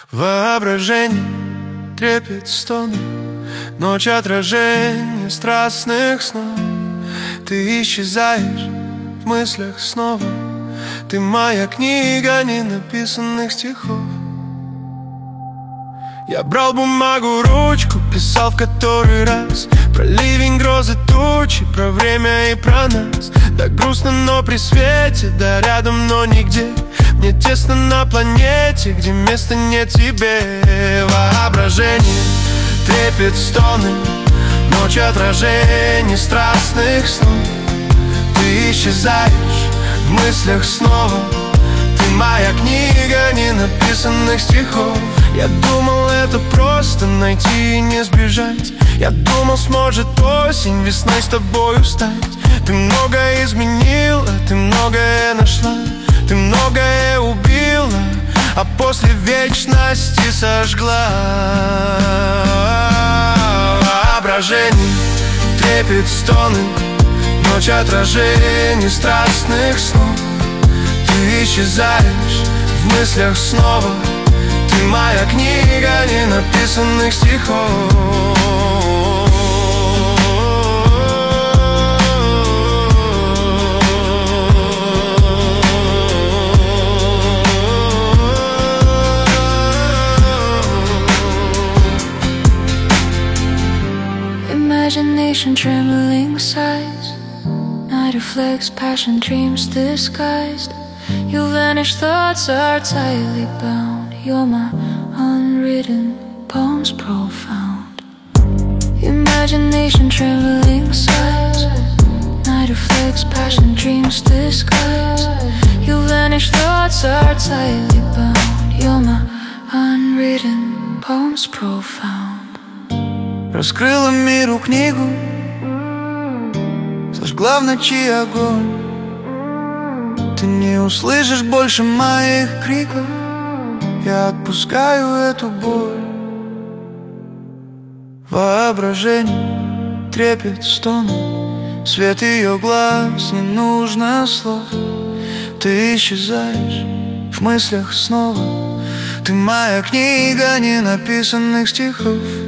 Воображение трепет стоны, ночь отражение страстных снов. Ты исчезаешь в мыслях снова. Ты моя книга ненаписанных стихов. Я брал бумагу, ручку, писал в который раз про ливень, грозы, тучи, про время и про нас. Да грустно, но при свете, да рядом, но нигде. Мне тесно на планете, где места нет тебе. Воображение трепет стоны, ночь отражение страстных снов. Ты исчезаешь в мыслях снова. Ты моя книга ненаписанных стихов. Я думал, это просто найти и не сбежать. Я думал, сможет осень весной с тобою стать. Ты многое изменила, ты многое нашла. Ты многое убила, а после вечности сожгла. Воображение трепет стоны, ночь отражений страстных снов. Ты исчезаешь в мыслях снова. Ты моя книга ненаписанных стихов. Imagination trembling sighs. Night reflects passion, dreams disguised. You vanish, thoughts are tightly bound. You're my unwritten poems profound. Imagination trembling sighs. Night reflects passion, dreams disguised. You vanish, thoughts are tightly bound. You're my unwritten poems profound. Раскрыла миру книгу, зажгла в ночи огонь. Ты не услышишь больше моих криков. Я отпускаю эту боль. Воображение трепет стоны, свет ее глаз, не нужно слов. Ты исчезаешь в мыслях снова. Ты моя книга ненаписанных стихов.